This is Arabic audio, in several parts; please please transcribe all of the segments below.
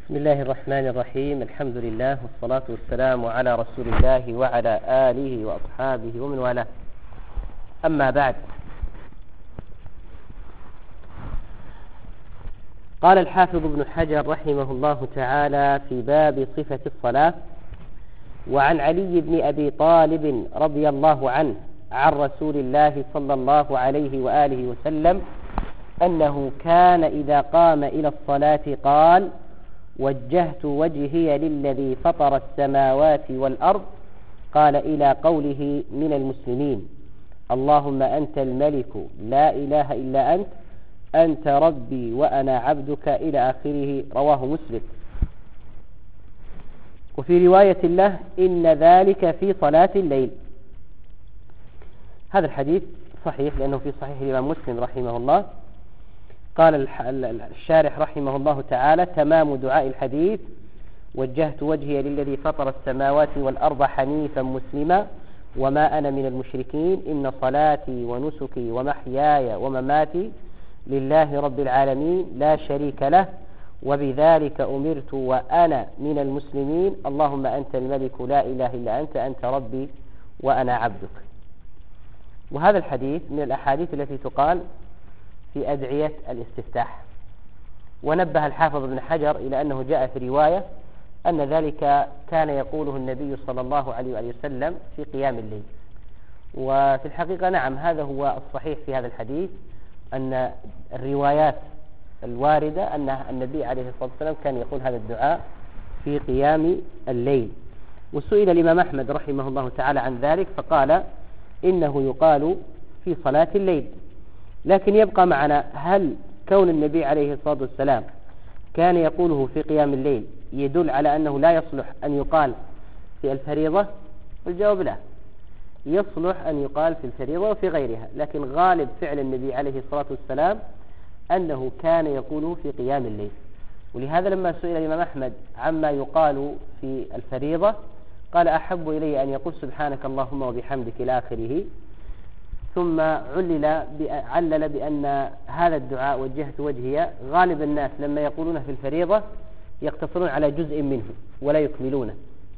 بسم الله الرحمن الرحيم. الحمد لله والصلاة والسلام على رسول الله وعلى آله وأصحابه ومن والاه. أما بعد، قال الحافظ ابن حجر رحمه الله تعالى في باب صفة الصلاة: وعن علي بن أبي طالب رضي الله عنه عن رسول الله صلى الله عليه وآله وسلم أنه كان إذا قام إلى الصلاة قال: وجهت وجهي للذي فطر السماوات والأرض، قال إلى قوله من المسلمين: اللهم أنت الملك لا إله إلا أنت، أنت ربي وأنا عبدك، إلى آخره. رواه مسلم. وفي رواية له: إن ذلك في صلاة الليل. هذا الحديث صحيح لأنه في صحيح الإمام مسلم رحمه الله. قال الشارح رحمه الله تعالى: تمام دعاء الحديث: وجهت وجهي للذي فطر السماوات والأرض حنيفا مسلما وما أنا من المشركين، إن صلاتي ونسكي ومحياي ومماتي لله رب العالمين لا شريك له، وبذلك أمرت وأنا من المسلمين، اللهم أنت الملك لا إله إلا أنت، أنت ربي وأنا عبدك. وهذا الحديث من الأحاديث التي تقال في أدعية الاستفتاح. ونبه الحافظ ابن حجر إلى أنه جاء في رواية أن ذلك كان يقوله النبي صلى الله عليه وآله وسلم في قيام الليل. وفي الحقيقة نعم، هذا هو الصحيح في هذا الحديث، أن الروايات الواردة أن النبي عليه الصلاة والسلام كان يقول هذا الدعاء في قيام الليل. وسئل الإمام أحمد رحمه الله تعالى عن ذلك فقال: إنه يقال في صلاة الليل. لكن يبقى معنا، هل كون النبي عليه الصلاة والسلام كان يقوله في قيام الليل يدل على أنه لا يصلح أن يقال في الفريضة؟ والجواب لا، يصلح أن يقال في الفريضة وفي غيرها، لكن غالب فعل النبي عليه الصلاة والسلام أنه كان يقوله في قيام الليل. ولهذا لما سئل الإمام أحمد عما يقال في الفريضة قال: أحب إلي أن يقول سبحانك اللهم وبحمدك إلى آخره. ثم علل بأن هذا الدعاء وجهت وجهي غالب الناس لما يقولونه في الفريضة يقتصرون على جزء منه ولا يكملونه.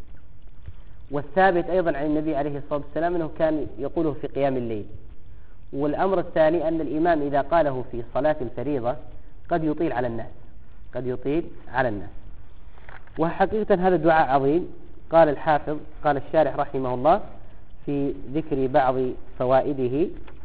والثابت أيضا عن النبي عليه الصلاة والسلام أنه كان يقوله في قيام الليل. والأمر الثاني أن الإمام إذا قاله في صلاة الفريضة قد يطيل على الناس. وحقيقة هذا الدعاء عظيم. قال الشارح رحمه الله في ذكر بعض فوائده: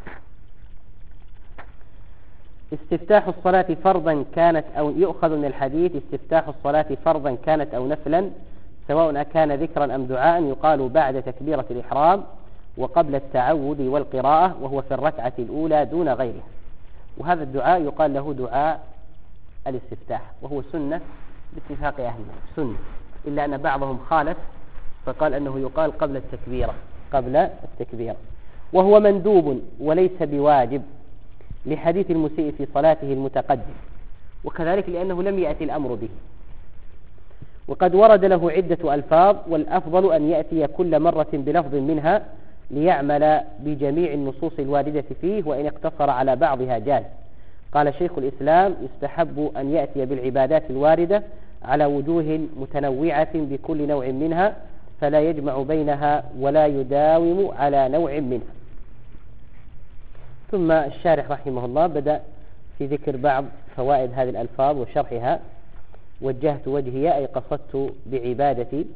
استفتاح الصلاة فرضا كانت أو يؤخذ من الحديث استفتاح الصلاة فرضا كانت أو نفلا، سواء كان ذكرا أم دعاء، يقال بعد تكبيرة الإحرام وقبل التعوذ والقراءة، وهو في الركعة الأولى دون غيرها. وهذا الدعاء يقال له دعاء الاستفتاح، وهو سنة باتفاق أهل سنة، إلا أن بعضهم خالف فقال أنه يقال قبل التكبير، وهو مندوب وليس بواجب، لحديث المسيء في صلاته المتقدم، وكذلك لأنه لم يأتي الأمر به. وقد ورد له عدة ألفاظ، والأفضل أن يأتي كل مرة بلفظ منها ليعمل بجميع النصوص الواردة فيه، وإن اقتصر على بعضها جاز. قال شيخ الإسلام: يستحب أن يأتي بالعبادات الواردة على وجوه متنوعة بكل نوع منها، فلا يجمع بينها ولا يداوم على نوع منها. ثم الشارح رحمه الله بدأ في ذكر بعض فوائد هذه الألفاظ وشرحها: وجهت وجهي أي قصدت بعبادتي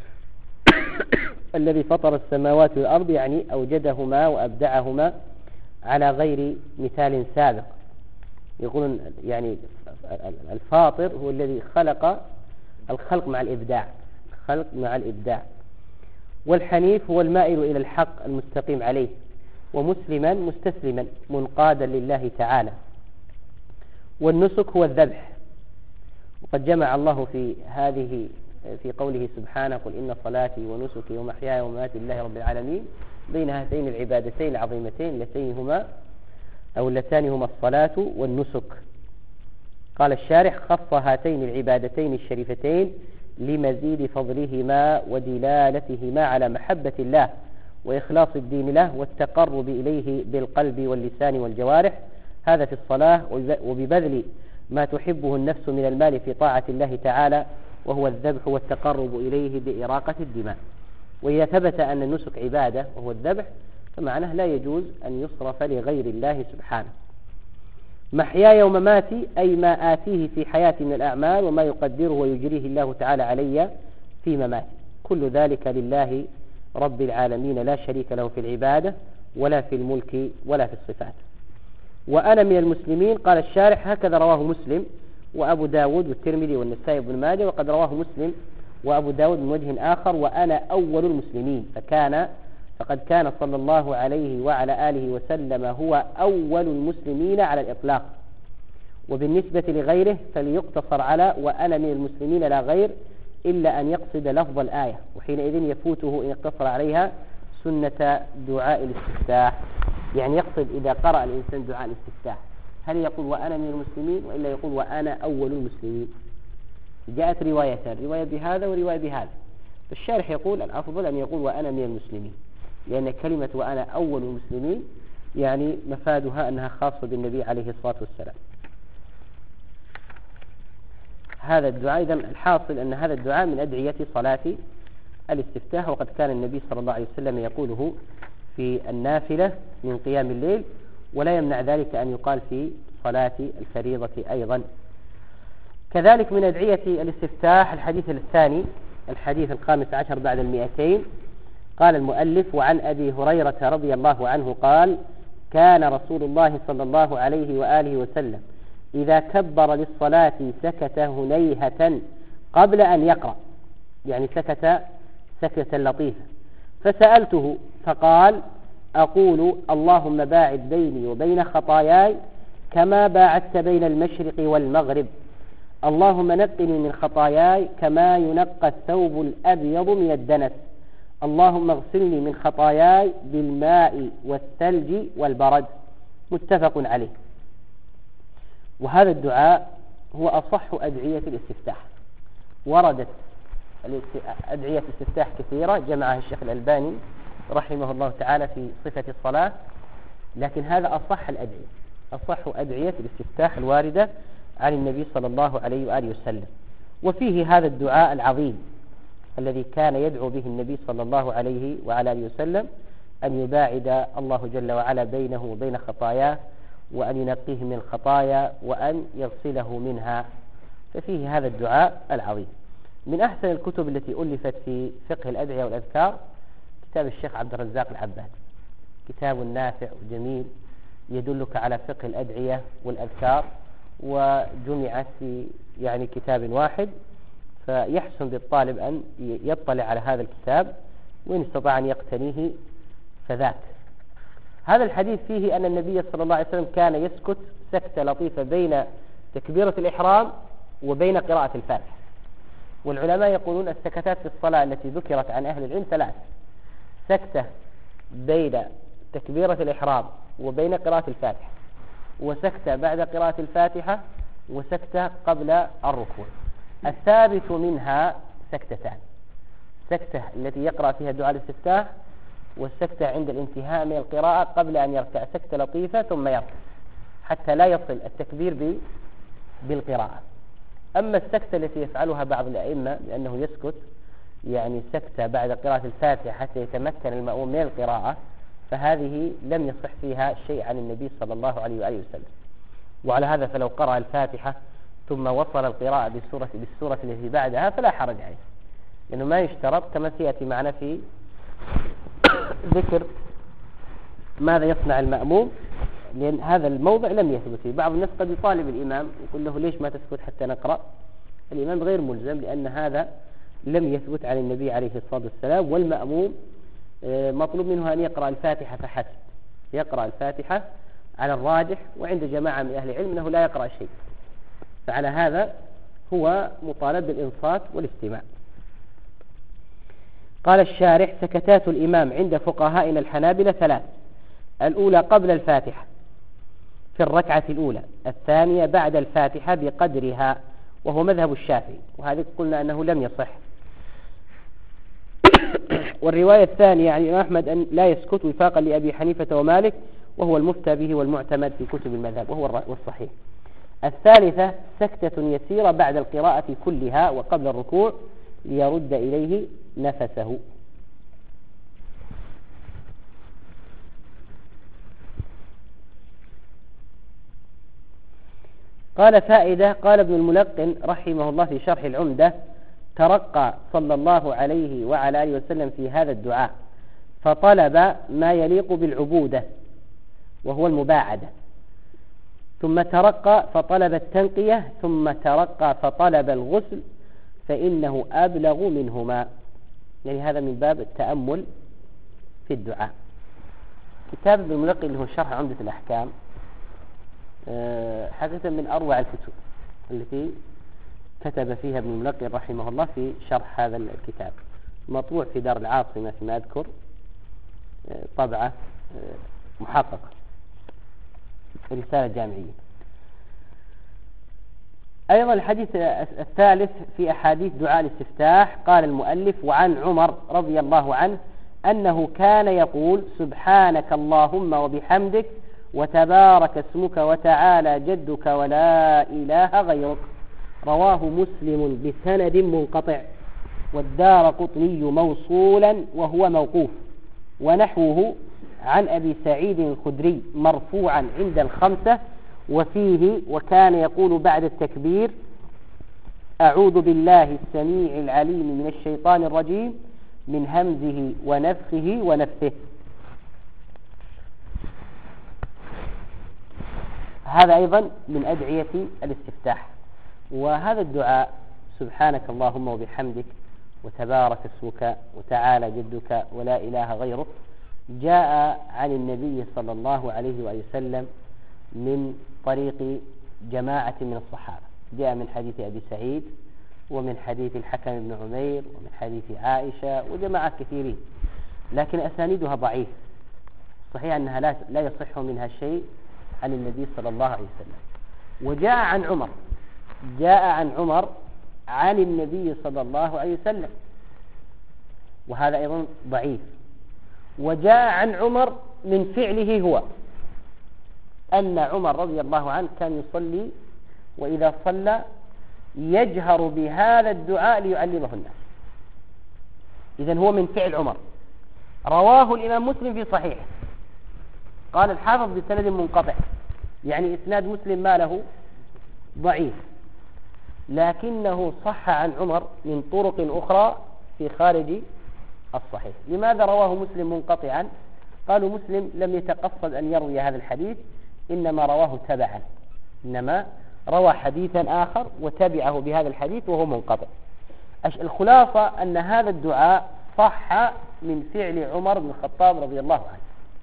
الذي فطر السماوات والأرض، يعني أوجدهما وأبدعهما على غير مثال سابق. يقولون يعني الفاطر هو الذي خلق الخلق مع الإبداع. والحنيف هو المائل إلى الحق المستقيم عليه، ومسلما مستسلما منقادا لله تعالى. والنسك هو الذبح. وقد جمع الله في قوله سبحانه: قل إن صلاتي ونسكي ومحياي ومماتي لله رب العالمين، بين هاتين العبادتين العظيمتين اللتان هما الصلاة والنسك. قال الشارح: خص هاتين العبادتين الشريفتين لمزيد فضلهما ودلالتهما على محبة الله وإخلاص الدين له والتقرب إليه بالقلب واللسان والجوارح، هذا في الصلاة. وببذل ما تحبه النفس من المال في طاعة الله تعالى وهو الذبح والتقرب إليه بإراقة الدماء. وإذا ثبت أن النسك عبادة وهو الذبح فمعناه لا يجوز أن يصرف لغير الله سبحانه. محياي ومماتي أي ما آتيه في حياتي من الأعمال وما يقدره ويجريه الله تعالى علي في مماتي، كل ذلك لله رب العالمين لا شريك له في العبادة ولا في الملك ولا في الصفات. وأنا من المسلمين، قال الشارح هكذا رواه مسلم وأبو داود والترمذي والنسائي بن ماجه، وقد رواه مسلم وأبو داود من وجه آخر وأنا أول المسلمين، فقد كان صلى الله عليه وعلى آله وسلم هو أول المسلمين على الإطلاق. وبالنسبة لغيره فليقتصر على وأنا من المسلمين لا غير، إلا أن يقصد لفظ الآية، وحينئذ يفوته إن اقتصر عليها سنة دعاء الاستفتاح. يعني يقصد إذا قرأ الإنسان دعاء الاستفتاح هل يقول وأنا من المسلمين وإلا يقول وأنا أول المسلمين. جاءت روايتان، رواية بهذا ورواية بهذا، فالشارح يقول الأفضل أن يقول وأنا من المسلمين، لأن كلمة وأنا أول المسلمين يعني مفادها أنها خاصة بالنبي عليه الصلاة والسلام. هذا الدعاء إذن الحاصل أن هذا الدعاء من أدعية صلاة الاستفتاح، وقد كان النبي صلى الله عليه وسلم يقوله في النافلة من قيام الليل، ولا يمنع ذلك أن يقال في صلاة الفريضة أيضا. كذلك من أدعية الاستفتاح الحديث الثاني، الحديث 15 بعد 200، قال المؤلف وعن أبي هريرة رضي الله عنه قال كان رسول الله صلى الله عليه وآله وسلم إذا كبر للصلاة سكت هنيهة قبل أن يقرأ، يعني سكت سكتة لطيفة، فسألته فقال أقول اللهم باعد بيني وبين خطاياي كما باعدت بين المشرق والمغرب، اللهم نقني من خطاياي كما ينقى الثوب الأبيض من الدنس، اللهم اغسلني من خطاياي بالماء والثلج والبرد. متفق عليه. وهذا الدعاء هو أصح أدعية الاستفتاح. وردت أدعية الاستفتاح كثيرة جمعها الشيخ الألباني رحمه الله تعالى في صفة الصلاة، لكن هذا أصح الأدعية، أصح أدعية الاستفتاح الواردة عن النبي صلى الله عليه وآله وسلم. وفيه هذا الدعاء العظيم الذي كان يدعو به النبي صلى الله عليه وعلى آله وسلم، أن يباعد الله جل وعلا بينه وبين خطاياه، وأن ينقيه من الخطايا، وأن يغسله منها. ففيه هذا الدعاء العظيم. من أحسن الكتب التي ألفت في فقه الأدعية والأذكار كتاب الشيخ عبد الرزاق العباد، كتاب نافع وجميل يدلك على فقه الأدعية والأذكار، وجمعت في يعني كتاب واحد، فيحسن بالطالب أن يطلع على هذا الكتاب، وإن استطاع أن يقتنيه فذاك. هذا الحديث فيه أن النبي صلى الله عليه وسلم كان يسكت سكتة لطيفة بين تكبيرة الإحرام وبين قراءة الفاتحة. والعلماء يقولون السكتات في الصلاة التي ذكرت عن أهل العلم ثلاث: سكتة بين تكبيرة الإحرام وبين قراءة الفاتحة، وسكتة بعد قراءة الفاتحة، وسكتة قبل الركوع. الثابت منها سكتتان: سكتة التي يقرأ فيها دعاء الاستفتاح، والسكتة عند الانتهاء من القراءة قبل أن يركع، سكتة لطيفة ثم يركع حتى لا يصل التكبير بالقراءة. أما السكتة التي يفعلها بعض الأئمة لأنه يسكت يعني سكتة بعد قراءة الفاتحة حتى يتمكن المأموم من القراءة، فهذه لم يصح فيها شيء عن النبي صلى الله عليه وآله وسلم. وعلى هذا فلو قرأ الفاتحة ثم وصل القراءة بالسورة التي بعدها فلا حرج عليه، لأنه ما يشترط كما سيأتي معنا في ذكر ماذا يصنع المأموم، لأن هذا الموضع لم يثبت فيه. بعض الناس قد يطالب الإمام يقول له ليش ما تسكت حتى نقرأ؟ الإمام غير ملزم، لأن هذا لم يثبت عن النبي عليه الصلاة والسلام، والمأموم مطلوب منه أن يقرأ الفاتحة فحسب، يقرأ الفاتحة على الراجح، وعند جماعة من أهل العلم أنه لا يقرأ شيء، فعلى هذا هو مطالب بالإنصات والاستماع. قال الشارح: سكتات الإمام عند فقهائنا الحنابلة ثلاث: الأولى قبل الفاتحة في الركعة الأولى، الثانية بعد الفاتحة بقدرها، وهو مذهب الشافعي، وهذا قلنا أنه لم يصح. والرواية الثانية عن الإمام أحمد أن لا يسكت وفاقا لأبي حنيفة ومالك، وهو المفتى به والمعتمد في كتب المذهب، وهو الصحيح. الثالثة سكتة يسيرة بعد القراءة كلها وقبل الركوع ليرد إليه نفسه. قال فائدة. قال ابن الملقن رحمه الله في شرح العمدة: ترقى صلى الله عليه وعلى آله وسلم في هذا الدعاء فطلب ما يليق بالعبودة وهو المباعدة، ثم ترقى فطلب التنقية، ثم ترقى فطلب الغسل فإنه أبلغ منهما. يعني هذا من باب التأمل في الدعاء. كتاب ابن الملقن اللي هو شرح عمدة الأحكام حقيقة من أروع الكتب التي كتب فيها ابن الملقن رحمه الله في شرح هذا الكتاب، مطبوع في دار العاصمة فيما أذكر، طبعة محققة، رسالة جامعية. أيضا الحديث الثالث في أحاديث دعاء الاستفتاح. قال المؤلف: وعن عمر رضي الله عنه أنه كان يقول: سبحانك اللهم وبحمدك وتبارك اسمك وتعالى جدك ولا إله غيرك. رواه مسلم بسند منقطع، والدارقطني موصولا وهو موقوف، ونحوه عن أبي سعيد الخدري مرفوعا عند الخمسة، وفيه: وكان يقول بعد التكبير: أعوذ بالله السميع العليم من الشيطان الرجيم من همزه ونفخه ونفثه. هذا أيضا من أدعية الاستفتاح. وهذا الدعاء سبحانك اللهم وبحمدك وتبارك اسمك وتعالى جدك ولا إله غيرك جاء عن النبي صلى الله عليه وآله وسلم من طريق جماعة من الصحابة. جاء من حديث أبي سعيد، ومن حديث الحكم بن عمير، ومن حديث عائشة، وجماعات كثيرين، لكن أسانيدها ضعيف. صحيح أنها لا يصح منها شيء عن النبي صلى الله عليه وسلم. وجاء عن عمر، جاء عن عمر عن النبي صلى الله عليه وسلم، وهذا أيضا ضعيف. وجاء عن عمر من فعله هو، أن عمر رضي الله عنه كان يصلي، وإذا صلى يجهر بهذا الدعاء ليعلمه الناس. إذن هو من فعل عمر. رواه الإمام مسلم في صحيحه. قال الحافظ بسند منقطع، يعني إسناد مسلم ما له ضعيف، لكنه صح عن عمر من طرق أخرى في خارج الصحيح. لماذا رواه مسلم منقطعا؟ قالوا مسلم لم يتقصد أن يروي هذا الحديث، إنما رواه تبعا، إنما روى حديثا آخر وتبعه بهذا الحديث وهو منقطع. الخلاصة أن هذا الدعاء صح من فعل عمر بن الخطاب رضي الله عنه.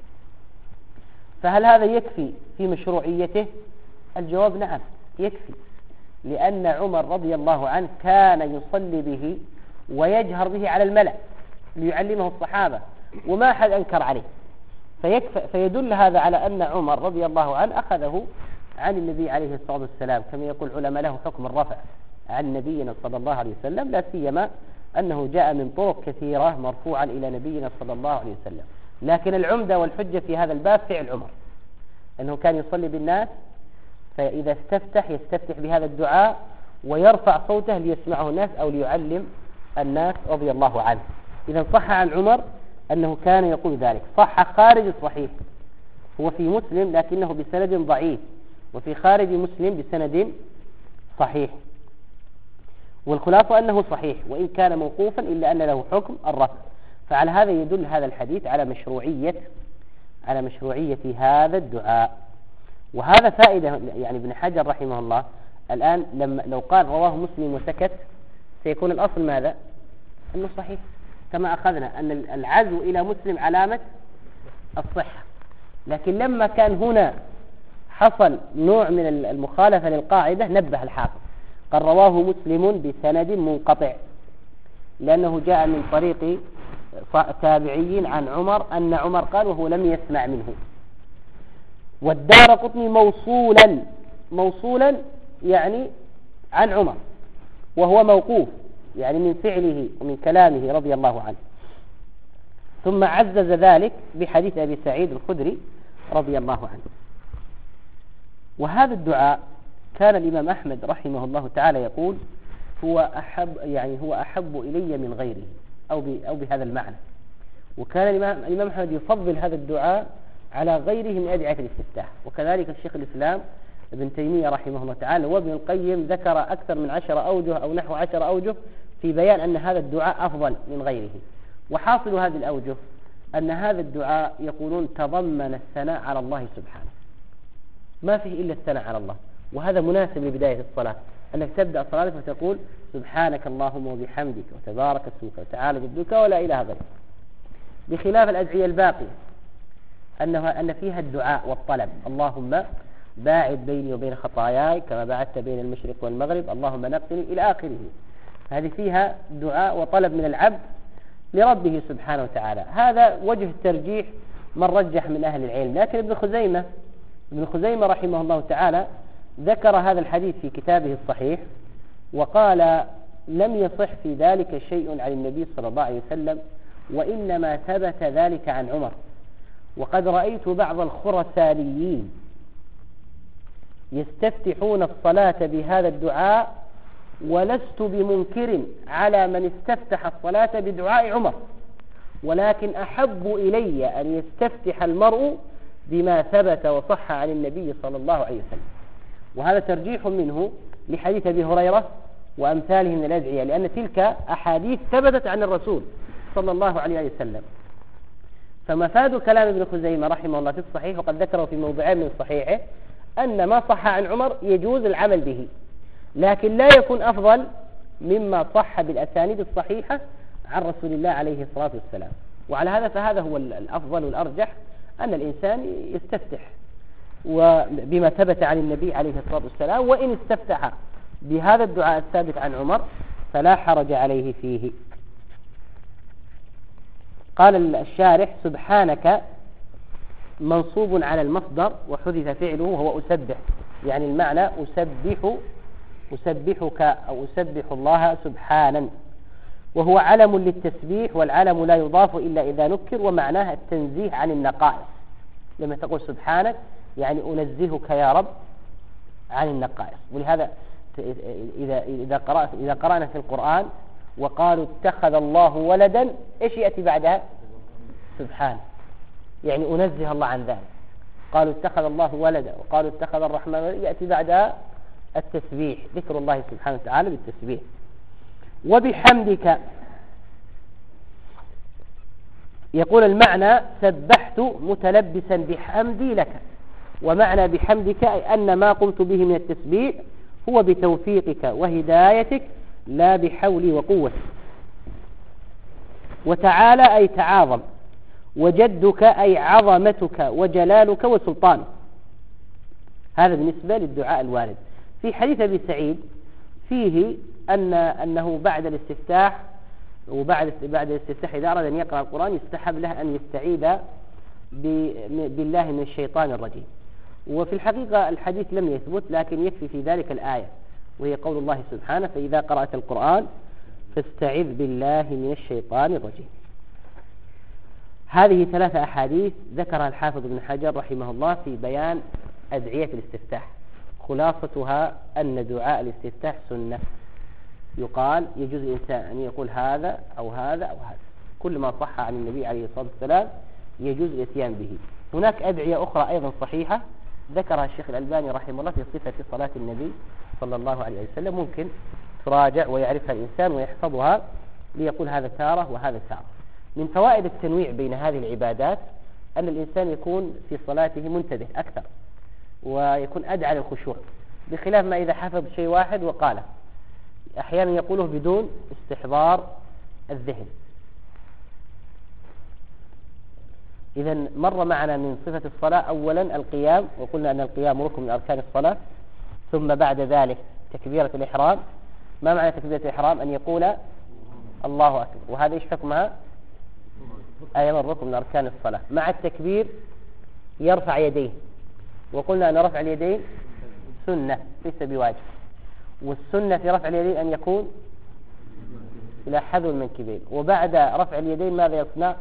فهل هذا يكفي في مشروعيته؟ الجواب نعم يكفي، لأن عمر رضي الله عنه كان يصلي به ويجهر به على الملأ ليعلمه الصحابة، وما أحد أنكر عليه. فيدل هذا على أن عمر رضي الله عنه أخذه عن النبي عليه الصلاة والسلام، كما يقول علماء له حكم الرفع عن نبينا صلى الله عليه وسلم، لا سيما أنه جاء من طرق كثيرة مرفوعا إلى نبينا صلى الله عليه وسلم. لكن العمدة والحجة في هذا الباب فعل عمر، أنه كان يصلي بالناس، فإذا استفتح يستفتح بهذا الدعاء ويرفع صوته ليسمعه الناس أو ليعلم الناس رضي الله عنه. إذا صح عن عمر أنه كان يقول ذلك. صح خارج الصحيح، هو في مسلم لكنه بسند ضعيف، وفي خارج مسلم بسند صحيح. والخلاصة أنه صحيح وإن كان موقوفا، إلا أن له حكم الرفع. فعلى هذا يدل هذا الحديث على مشروعية هذا الدعاء. وهذا فائدة، يعني ابن حجر رحمه الله الآن لو قال رواه مسلم وسكت سيكون الأصل ماذا؟ أنه صحيح، كما أخذنا أن العزو إلى مسلم علامة الصحة. لكن لما كان هنا حصل نوع من المخالفة للقاعدة نبه الحافظ، قال رواه مسلم بسند منقطع، لأنه جاء من طريق تابعي عن عمر أن عمر قال وهو لم يسمع منه. والدارقطني موصولا يعني عن عمر، وهو موقوف يعني من فعله ومن كلامه رضي الله عنه. ثم عزز ذلك بحديث أبي سعيد الخدري رضي الله عنه. وهذا الدعاء وكان الإمام أحمد رحمه الله تعالى يقول هو أحب إلي من غيره أو بهذا المعنى. وكان الإمام أحمد يفضل هذا الدعاء على غيره من أدعية الاستفتاح. وكذلك الشيخ الإسلام ابن تيمية رحمه الله تعالى وابن القيم ذكر أكثر من 10 أوجه أو نحو 10 أوجه في بيان أن هذا الدعاء أفضل من غيره. وحاصل هذه الأوجه أن هذا الدعاء يقولون تضمن الثناء على الله سبحانه، ما فيه إلا الثناء على الله، وهذا مناسب لبداية الصلاة، أنك تبدأ صلاتك وتقول سبحانك اللهم وبحمدك وتبارك اسمك وتعالى جدك ولا إله غيرك، بخلاف الأدعية الباقية أن فيها الدعاء والطلب، اللهم باعد بيني وبين خطاياي كما باعدت بين المشرق والمغرب، اللهم نقني إلى آخره. هذه فيها دعاء وطلب من العبد لربه سبحانه وتعالى. هذا وجه الترجيح من رجح من أهل العلم. لكن ابن خزيمة رحمه الله تعالى ذكر هذا الحديث في كتابه الصحيح وقال لم يصح في ذلك شيء عن النبي صلى الله عليه وسلم، وإنما ثبت ذلك عن عمر. وقد رأيت بعض الخرسانيين يستفتحون الصلاة بهذا الدعاء، ولست بمنكر على من استفتح الصلاة بدعاء عمر، ولكن أحب إلي أن يستفتح المرء بما ثبت وصح عن النبي صلى الله عليه وسلم. وهذا ترجيح منه لحديث أبي هريرة وأمثاله من الأدعية، لأن تلك أحاديث ثبتت عن الرسول صلى الله عليه وسلم. فمفاد كلام ابن خزيمة رحمه الله في الصحيح، وقد ذكره في موضعين من صحيحه، أن ما صح عن عمر يجوز العمل به، لكن لا يكون أفضل مما صح بالأسانيد الصحيحة عن رسول الله عليه الصلاة والسلام. وعلى هذا فهذا هو الأفضل والأرجح، أن الإنسان يستفتح وبما ثبت عن النبي عليه الصلاة والسلام، وإن استفتح بهذا الدعاء الثابت عن عمر فلا حرج عليه فيه. قال الشارح سبحانك منصوب على المصدر وحذف فعله وهو أسبح، يعني المعنى أسبحك أو أسبح الله سبحانا، وهو علم للتسبيح، والعلم لا يضاف إلا إذا نكر، ومعناها التنزيه عن النقائص. لما تقول سبحانك يعني أنزهك يا رب عن النقائص. ولهذا إذا قرأنا في القرآن وقالوا اتخذ الله ولدا، إيش يأتي بعدها؟ سبحانه، يعني أنزه الله عن ذلك. قالوا اتخذ الله ولدا وقالوا اتخذ الرحمن ولدا، يأتي بعدها التسبيح، ذكر الله سبحانه وتعالى بالتسبيح. وبحمدك يقول المعنى سبحت متلبسا بحمدي لك، ومعنى بحمدك أي أن ما قمت به من التسبيح هو بتوفيقك وهدايتك لا بحولي وقوتي. وتعالى أي تعاظم، وجدك أي عظمتك وجلالك وسلطانك. هذا بالنسبة للدعاء الوارد. في حديث أبي سعيد فيه أنه بعد الاستفتاح وبعد الاستفتاح إذا أراد أن يقرأ القرآن يستحب له أن يستعيذ بالله من الشيطان الرجيم. وفي الحقيقة الحديث لم يثبت، لكن يكفي في ذلك الآية، وهي قول الله سبحانه فإذا قرأت القرآن فاستعذ بالله من الشيطان الرجيم. هذه 3 أحاديث ذكرها الحافظ ابن حجر رحمه الله في بيان أدعية الاستفتاح. خلاصتها أن دعاء الاستفتاح سنة، يقال يجوز الإنسان أن يقول هذا أو هذا أو هذا، كل ما صح عن النبي عليه الصلاة والسلام يجوز الاتيان به. هناك أدعية أخرى أيضا صحيحة ذكرها الشيخ الألباني رحمه الله في صفة صلاة النبي صلى الله عليه وسلم، ممكن تراجع ويعرفها الإنسان ويحفظها ليقول هذا تارة وهذا تارة. من فوائد التنويع بين هذه العبادات أن الإنسان يكون في صلاته منتبه أكثر، ويكون أدعى للخشوع، بخلاف ما إذا حفظ شيء واحد وقاله، أحيانا يقوله بدون استحضار الذهن. إذا مر معنا من صفة الصلاة أولا القيام، وقلنا أن القيام ركن من أركان الصلاة، ثم بعد ذلك تكبيرة الإحرام. ما معنى تكبيرة الإحرام؟ أن يقول الله أكبر، وهذا إيش حكمها؟ أيضا ركن من أركان الصلاة. مع التكبير يرفع يديه، وقلنا أن رفع اليدين سنة ليس بواجب، والسنة في رفع اليدين أن يكون إلى حذو المنكبين. وبعد رفع اليدين ماذا يصنع؟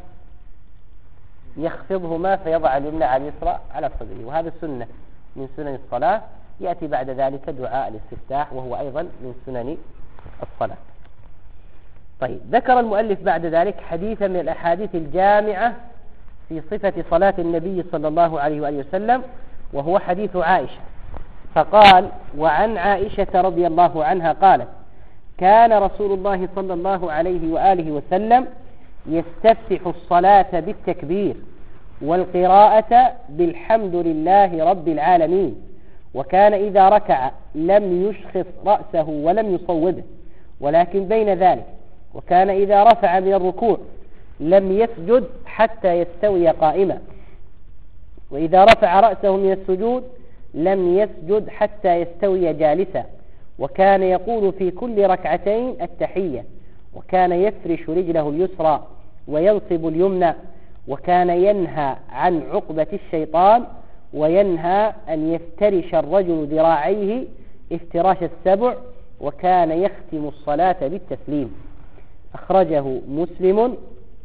يخفضهما فيضع اليمنى على اليسرى على صدره، وهذا سنة من سنن الصلاة. يأتي بعد ذلك دعاء الاستفتاح وهو أيضا من سنن الصلاة. طيب، ذكر المؤلف بعد ذلك حديثا من الأحاديث الجامعة في صفة صلاة النبي صلى الله عليه وآله وسلم، وهو حديث عائشة، فقال: وعن عائشة رضي الله عنها قالت: كان رسول الله صلى الله عليه وآله وسلم يستفتح الصلاة بالتكبير والقراءة بالحمد لله رب العالمين، وكان إذا ركع لم يشخص رأسه ولم يصوبه ولكن بين ذلك، وكان إذا رفع من الركوع لم يسجد حتى يستوي قائما، وإذا رفع رأسه من السجود لم يسجد حتى يستوي جالسا، وكان يقول في كل ركعتين التحية، وكان يفرش رجله اليسرى وينصب اليمنى، وكان ينهى عن عقبة الشيطان، وينهى أن يفترش الرجل ذراعيه افتراش السبع، وكان يختم الصلاة بالتسليم. أخرجه مسلم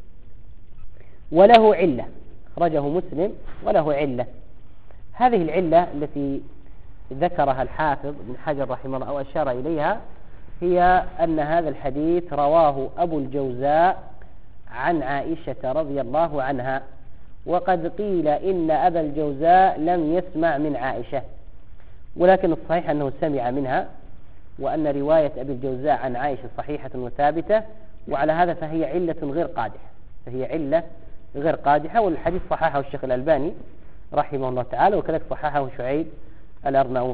وله علة. أخرجه مسلم وله علة. هذه العلة التي ذكرها الحافظ بن حجر رحمه الله أو أشار إليها هي أن هذا الحديث رواه أبو الجوزاء عن عائشة رضي الله عنها، وقد قيل إن أبا الجوزاء لم يسمع من عائشة، ولكن الصحيح أنه سمع منها، وأن رواية أبي الجوزاء عن عائشة صحيحة وثابتة، وعلى هذا فهي علة غير قادحة، فهي علة غير قادحة. والحديث صححه الشيخ الألباني رحمه الله تعالى، وكذلك صححه شعيب الأرناؤوط.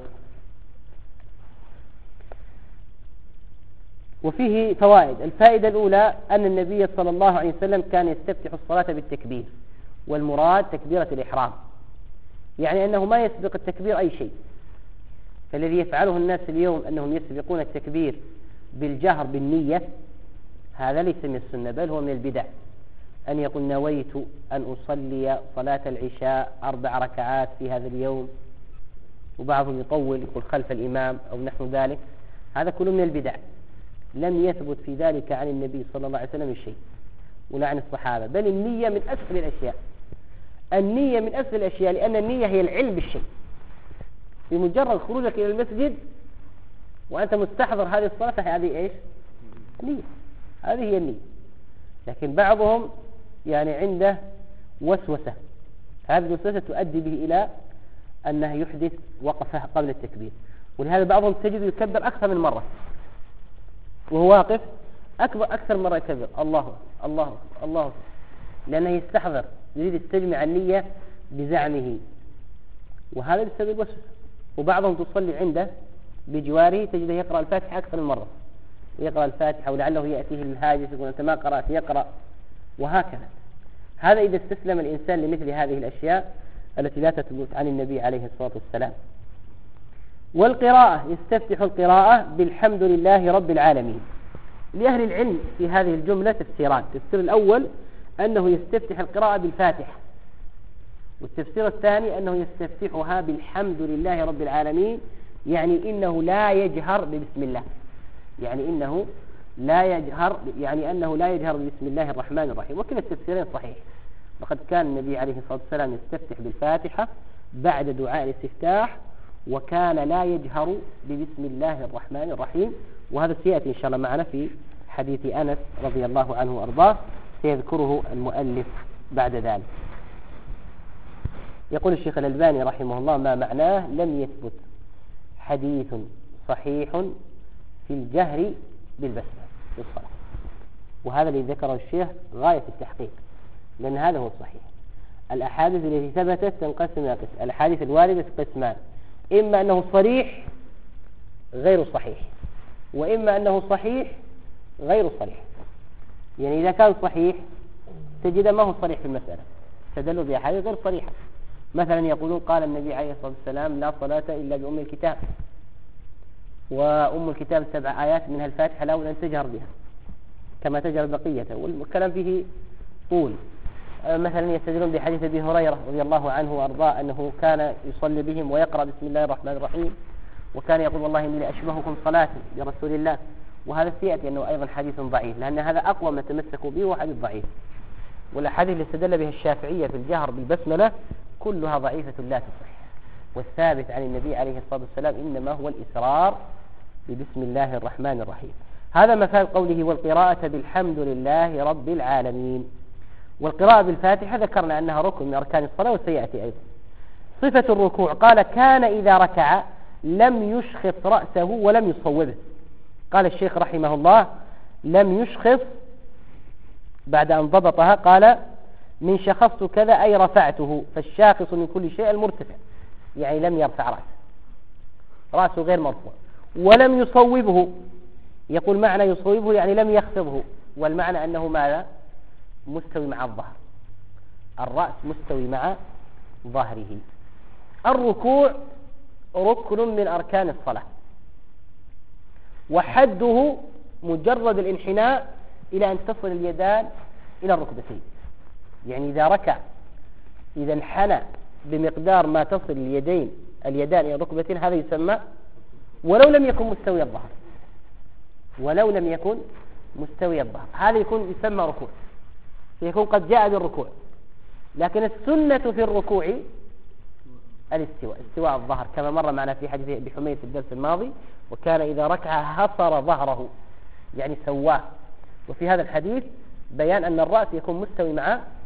وفيه فوائد. الفائدة الأولى أن النبي صلى الله عليه وسلم كان يستفتح الصلاة بالتكبير، والمراد تكبيرة الإحرام، يعني أنه ما يسبق التكبير أي شيء. فالذي يفعله الناس اليوم أنهم يسبقون التكبير بالجهر بالنية، هذا ليس من السنة، بل هو من البدع. أن يقول نويت أن أصلي صلاة العشاء 4 ركعات في هذا اليوم، وبعضهم يطول يقول خلف الإمام أو نحو ذلك، هذا كله من البدع، لم يثبت في ذلك عن النبي صلى الله عليه وسلم شيء ولا عن الصحابة. بل النية من أسهل الأشياء، النية من أسهل الأشياء، لأن النية هي العلم بالشيء. بمجرد خروجك إلى المسجد وأنت مستحضر هذه الصلاة، فهذه إيش؟ نية، هذه هي النية. لكن بعضهم يعني عنده وسوسة، هذه الوسوسة تؤدي به إلى أنه يحدث وقفة قبل التكبير، ولهذا بعضهم تجد يكبر أكثر من مرة وهو واقف، أكثر مرة يكبر الله الله الله، لأنه يستحضر، يريد يستجمع النية بزعمه، وهذا بسبب وسوسة. وبعضهم تصلي عنده بجواره تجده يقرأ الفاتحة أكثر من مرة، يقرأ الفاتحة ولعله يأتيه الهاجس يقول أنت ما قرأت، يقرأ، وهكذا. هذا إذا استسلم الإنسان لمثل هذه الأشياء التي لا تثبت عن النبي عليه الصلاة والسلام. والقراءة، يستفتح القراءة بالحمد لله رب العالمين. لأهل العلم في هذه الجملة تفسيران. التفسير الأول أنه يستفتح القراءة بالفاتحة، والتفسير الثاني أنه يستفتحها بالحمد لله رب العالمين، يعني إنه لا يجهر ببسم الله، يعني أنه لا يجهر بسم الله الرحمن الرحيم. وكلا التفسيرين صحيح، وقد كان النبي عليه الصلاة والسلام يستفتح بالفاتحة بعد دعاء الاستفتاح، وكان لا يجهر ببسم الله الرحمن الرحيم. وهذا سيأتي إن شاء الله معنا في حديث أنس رضي الله عنه وأرضاه، سيذكره المؤلف بعد ذلك. يقول الشيخ الألباني رحمه الله: ما معناه؟ لم يثبت حديث صحيح في الجهر بالبسمة في الصلاة. وهذا الذي ذكره الشيخ غاية التحقيق، لأن هذا هو الصحيح. الأحاديث التي ثبتت تنقسم إلى قسم، الأحاديث الواردة قسمان: إما أنه صريح غير صحيح، وإما أنه صحيح غير صريح. يعني إذا كان صحيح تجد ما هو صريح في المسألة، تدل بأحاديث غير صريحة. مثلا يقولون قال النبي عليه الصلاة والسلام: لا صلاة إلا بأم الكتاب، وأم الكتاب 7 آيات منها الفاتحة لا بد أن تجهر بها كما تجهر بقية، والكلام فيه طول. مثلا يستدلون بحديث أبي هريرة رضي الله عنه وأرضاه أنه كان يصلي بهم ويقرأ بسم الله الرحمن الرحيم، وكان يقول: والله إني لأشبهكم صلاة برسول الله. وهذا سيأتي أنه أيضا حديث ضعيف، لأن هذا أقوى ما تمسكوا به هو حديث ضعيف. والأحاديث اللي استدل بها الشافعية في الجهر بالبسملة كلها ضعيفة لا تصح، والثابت عن النبي عليه الصلاة والسلام إنما هو الإسرار ببسم الله الرحمن الرحيم. هذا مفاد قوله والقراءة بالحمد لله رب العالمين. والقراءة بالفاتحة ذكرنا أنها ركن من أركان الصلاة وسيأتي أيضا. صفة الركوع قال كان إذا ركع لم يشخص رأسه ولم يصوبه. قال الشيخ رحمه الله لم يشخص بعد أن ضبطها قال من شخصت كذا أي رفعته، فالشاخص من كل شيء المرتفع، يعني لم يرفع رأسه غير مرفوع. ولم يصوبه، يقول معنى يصوبه يعني لم يخفضه، والمعنى أنه ماذا؟ مستوي مع الظهر، الرأس مستوي مع ظهره. الركوع ركن من أركان الصلاة، وحده مجرد الانحناء إلى أن تصل اليدان إلى الركبتين. يعني إذا ركع إذا انحنى بمقدار ما تصل اليدان إلى الركبتين هذا يسمى، ولو لم يكن مستوي الظهر، ولو لم يكن مستوي الظهر هذا يسمى ركوع، فيكون قد جاء بالركوع. لكن السنة في الركوع الاستواء، استواء الظهر، كما مر معنا في حديث بحميد في الدرس الماضي وكان إذا ركع هصر ظهره يعني سواه. وفي هذا الحديث بيان أن الرأس يكون مستوي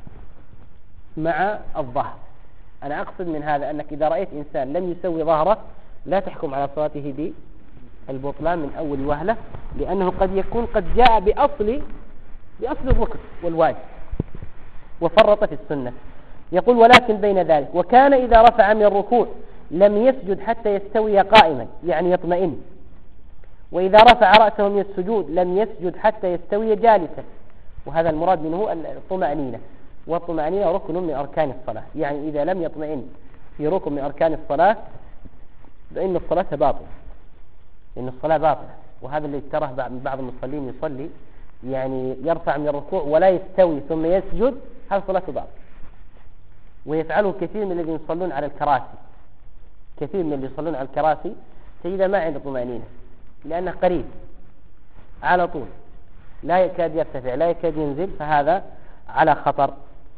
مع الظهر. أنا أقصد من هذا أنك إذا رأيت إنسان لم يسوي ظهره لا تحكم على صلاته بالبطلان من أول وهلة، لأنه قد يكون قد جاء بأصل الركن والواجب وفرط في السنة. يقول ولكن بين ذلك وكان إذا رفع من الركوع لم يسجد حتى يستوي قائما يعني يطمئن، وإذا رفع رأسه من السجود لم يسجد حتى يستوي جالسا، وهذا المراد منه الطمأنينة، والطمأنينة ركن من أركان الصلاة. يعني إذا لم يطمئن في ركن من أركان الصلاة فإن الصلاة باطلة، إن الصلاة باطلة. وهذا اللي تراه بعض المصلين يصلي يعني يرفع من الركوع ولا يستوي ثم يسجد، هذا صلاته باطلة. ويفعله كثير من الذين يصلون على الكراسي، كثير من اللي يصلون على الكراسي تجده ما عنده طمأنينة، لأنه قريب على طول لا يكاد يرتفع لا يكاد ينزل، فهذا على خطر.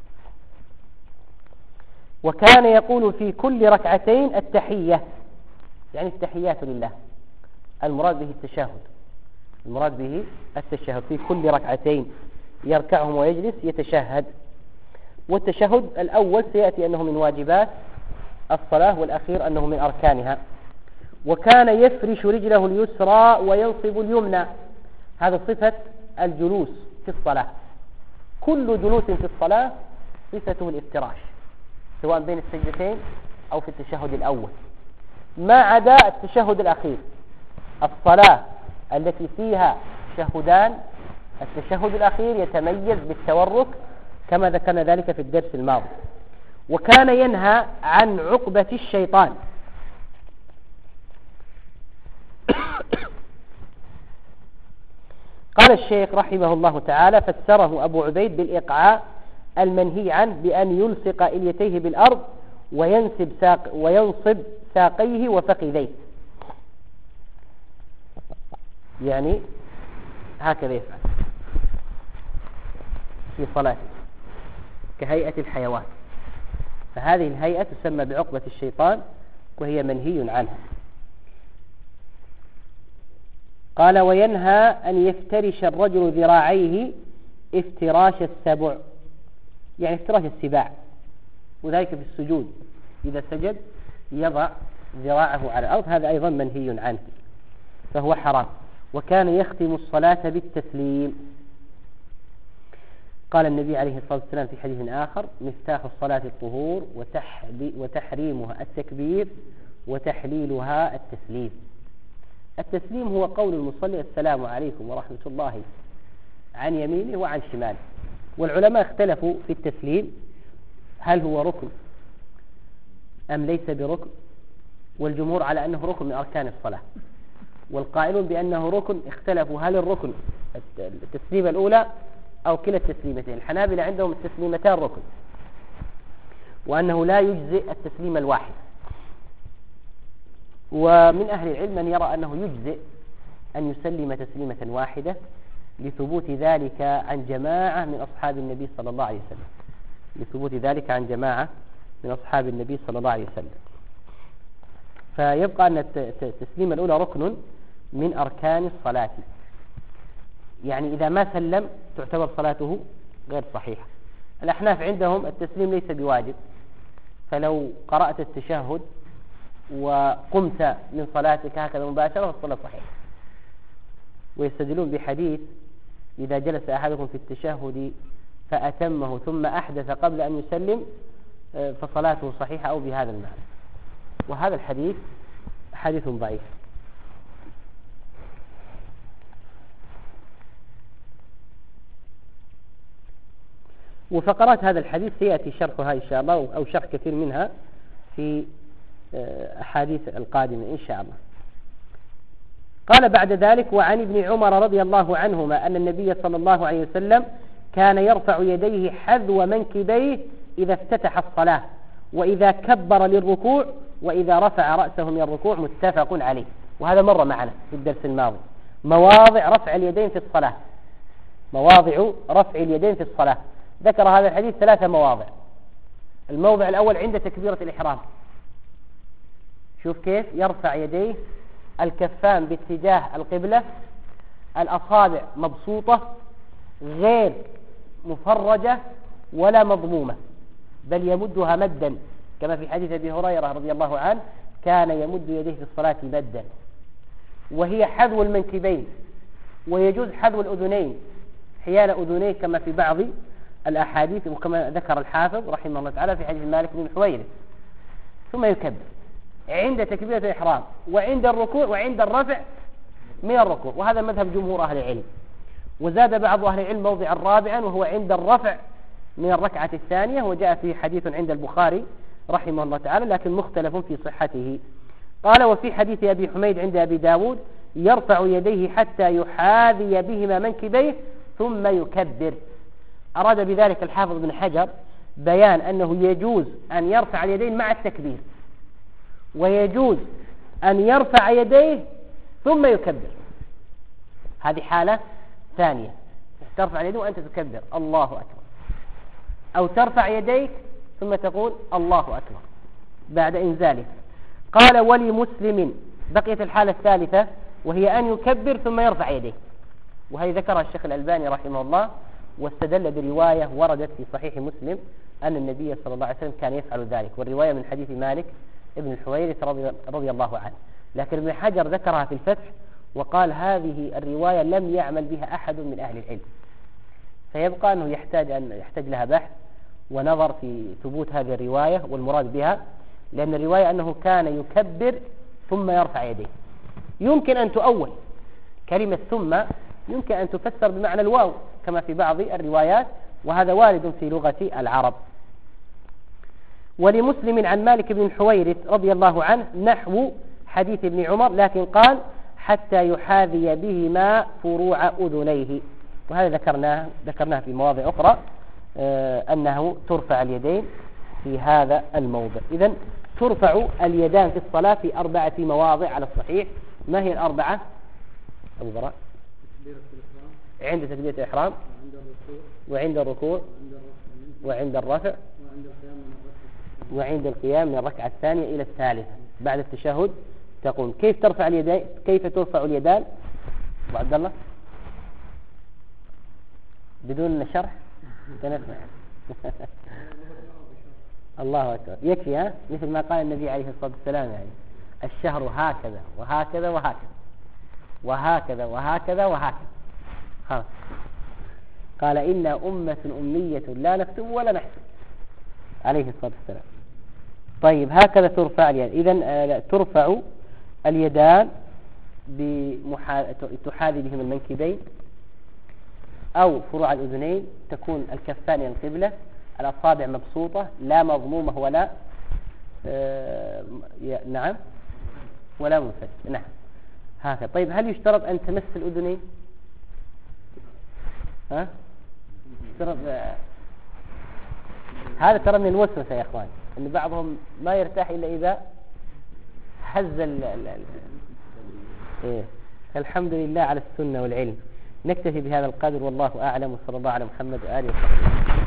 وكان يقول في كل ركعتين التحية، يعني التحيات لله، المراد به التشهد، المراد به التشهد في كل ركعتين يركعهم ويجلس يتشهد. والتشهد الأول سيأتي أنه من واجبات الصلاة، والأخير أنه من أركانها. وكان يفرش رجله اليسرى وينصب اليمنى، هذا صفة الجلوس في الصلاة. كل جلوس في الصلاة صفته الافتراش، سواء بين السجدتين أو في التشهد الأول، ما عدا التشهد الأخير. الصلاة التي فيها تشهدان التشهد الأخير يتميز بالتورك كما ذكرنا ذلك في الدرس الماضي. وكان ينهى عن عقبة الشيطان، قال الشيخ رحمه الله تعالى فسره أبو عبيد بالإقعاء المنهي عنه بأن يلصق إليتيه بالأرض وينصب ساقيه وفخذيه، يعني هكذا يفعل في صلاته كهيئة الحيوان، فهذه الهيئة تسمى بعقبة الشيطان وهي منهي عنها. قال وينهى أن يفترش الرجل ذراعيه افتراش السبع، يعني افتراش السباع، وذلك في السجود إذا سجد يضع ذراعه على الأرض، هذا أيضا منهي عنه فهو حرام. وكان يختم الصلاة بالتسليم، قال النبي عليه الصلاة والسلام في حديث آخر مفتاح الصلاة الطهور وتحريمها التكبير وتحليلها التسليم. التسليم هو قول المصلي السلام عليكم ورحمة الله عن يمينه وعن شماله. والعلماء اختلفوا في التسليم هل هو ركن أم ليس بركن، والجمهور على أنه ركن من أركان الصلاة، والقائلون بأنه ركن اختلفوا هل الركن التسليمة الأولى أو كلا التسليمتين. الحنابلة عندهم التسليمتان ركن، وأنه لا يجزئ التسليم الواحد، ومن أهل العلم من يرى أنه يجزئ أن يسلم تسليمة واحدة لثبوت ذلك عن جماعة من أصحاب النبي صلى الله عليه وسلم، لثبوت ذلك عن جماعة من أصحاب النبي صلى الله عليه وسلم. فيبقى أن التسليمة الأولى ركن من أركان الصلاة، يعني إذا ما سلم تعتبر صلاته غير صحيحة. الأحناف عندهم التسليم ليس بواجب، فلو قرأت التشهد وقمت من صلاتك هكذا مباشرة فالصلاة صحيحة، ويستدلون بحديث إذا جلس أحدكم في التشهد فأتمه ثم أحدث قبل أن يسلم فصلاته صحيحة أو بهذا المعنى، وهذا الحديث حديث ضعيف. وفقرات هذا الحديث سيأتي شرحها إن شاء الله، أو شرح كثير منها في أحاديث القادمة إن شاء الله. قال بعد ذلك: وعن ابن عمر رضي الله عنهما أن النبي صلى الله عليه وسلم كان يرفع يديه حذو منكبيه إذا افتتح الصلاة، وإذا كبر للركوع، وإذا رفع رأسه من الركوع، متفق عليه. وهذا مر معنا في الدرس الماضي، مواضع رفع اليدين في الصلاة، مواضع رفع اليدين في الصلاة. ذكر هذا الحديث 3 مواضع. الموضع الأول عند تكبيرة الإحرام، شوف كيف يرفع يديه، الكفان باتجاه القبلة، الأصابع مبسوطة غير مفرجة ولا مضمومة، بل يمدها مدا، كما في حديث أبي هريرة رضي الله عنه كان يمد يديه في الصلاة مدا. وهي حذو المنكبين، ويجوز حذو الأذنين، حيال أذنيه كما في بعض الأحاديث، وكما ذكر الحافظ رحمه الله تعالى في حديث مالك بن الحويرث. ثم يكبر عند تكبيرة الإحرام، وعند الركوع، وعند الرفع من الركوع، وهذا مذهب جمهور أهل العلم. وزاد بعض أهل العلم موضعا رابعا، وهو عند الرفع من الركعة الثانية، وجاء فيه حديث عند البخاري رحمه الله تعالى لكن مختلف في صحته. قال: وفي حديث أبي حميد عند أبي داود: يرفع يديه حتى يحاذي بهما منكبيه ثم يكبر. أراد بذلك الحافظ بن حجر بيان أنه يجوز أن يرفع اليدين مع التكبير، ويجوز أن يرفع يديه ثم يكبر. هذه حالة ثانية، ترفع اليدين وأنت تكبر الله أكبر، أو ترفع يديك ثم تقول الله أكبر بعد إنزاله. قال: ولمسلم بقيت الحالة الثالثة، وهي أن يكبر ثم يرفع يديه، وهي ذكرها الشيخ الألباني رحمه الله، واستدل برواية وردت في صحيح مسلم أن النبي صلى الله عليه وسلم كان يفعل ذلك، والرواية من حديث مالك ابن الحويرث رضي الله عنه. لكن ابن حجر ذكرها في الفتح وقال: هذه الرواية لم يعمل بها أحد من أهل العلم، فيبقى أنه يحتاج لها بحث ونظر في ثبوت هذه الرواية والمراد بها، لأن الرواية أنه كان يكبر ثم يرفع يديه. يمكن أن تؤول كلمة ثم، يمكن أن تفسر بمعنى الواو كما في بعض الروايات، وهذا وارد في لغة العرب. ولمسلم عن مالك بن الحويرث رضي الله عنه نحو حديث ابن عمر، لكن قال: حتى يحاذي بهما فروع أذنيه. وهذا ذكرناه في مواضع أخرى أنه ترفع اليدين في هذا الموضع. إذن ترفع اليدان في الصلاة في 4 مواضع على الصحيح. ما هي ال4 أبو براء؟ عند تكبيرة الإحرام، وعند الركوع، وعند الرفع، وعند القيام من الركعة الثانية إلى الثالثة. بعد التشهد تقول كيف ترفع اليدين، كيف ترفع اليدان أبو عبد الله بدون شرح تنسمع. الله أكبر، يكفي ها، مثل ما قال النبي عليه الصلاة والسلام، يعني الشهر هكذا وهكذا وهكذا وهكذا وهكذا وهكذا، خلاص. قال: إنا أمة أمية لا نكتب ولا نحسب، عليه الصلاة والسلام. طيب، هكذا ترفع اليدان. إذن ترفع اليدان تحاذي بهم المنكبين أو فروع الأذنين، تكون الكفان إلى القبلة، الأصابع مبسوطة لا مضمومة ولا نعم ولا منفك، نعم هكذا. طيب، هل يشترط أن تمس الأذنين؟ ها؟ يشترط هذا ترى من الوسوسة يا إخوان، أن بعضهم ما يرتاح إلا إذا حز إيه. الحمد لله على السنة والعلم. نكتفي بهذا القدر، والله أعلم، وصلى الله على محمد وآله وصحبه.